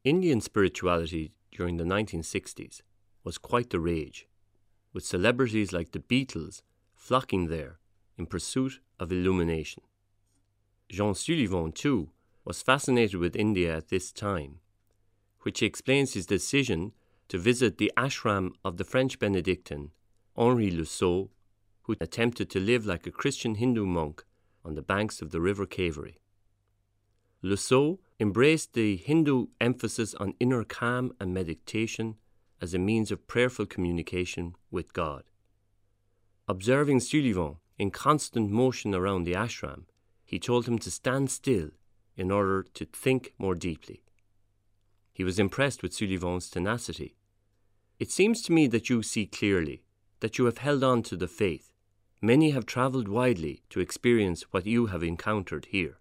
Indian spirituality during the 1960s was quite the rage, with celebrities like the Beatles flocking there in pursuit of illumination. Jean Sullivan, too, was fascinated with India at this time, which explains his decision to visit the ashram of the French Benedictine Henri Le Sceau, who attempted to live like a Christian Hindu monk on the banks of the River Kaveri. Le Sceau embraced the Hindu emphasis on inner calm and meditation as a means of prayerful communication with God. Observing Sullivan in constant motion around the ashram, he told him to stand still in order to think more deeply. He was impressed with Sullivan's tenacity. "It seems to me that you see clearly, that you have held on to the faith. Many have travelled widely to experience what you have encountered here."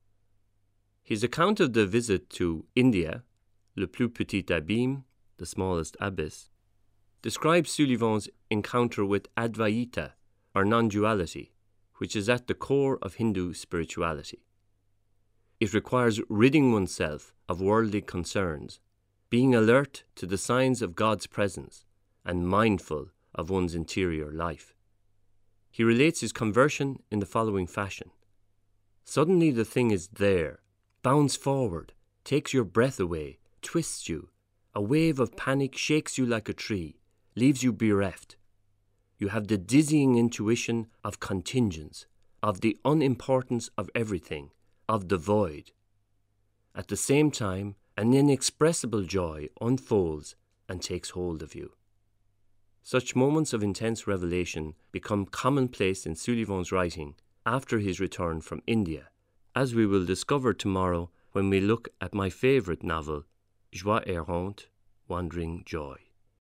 His account of the visit to India, Le Plus Petit Abîme, the smallest abyss, describes Sullivan's encounter with Advaita, or non-duality, which is at the core of Hindu spirituality. It requires ridding oneself of worldly concerns, being alert to the signs of God's presence, and mindful of one's interior life. He relates his conversion in the following fashion. "Suddenly the thing is there, bounds forward, takes your breath away, twists you. A wave of panic shakes you like a tree, leaves you bereft. You have the dizzying intuition of contingence, of the unimportance of everything, of the void. At the same time, an inexpressible joy unfolds and takes hold of you." Such moments of intense revelation become commonplace in Sullivan's writing after his return from India, as we will discover tomorrow when we look at my favourite novel, Joie errante, Wandering Joy.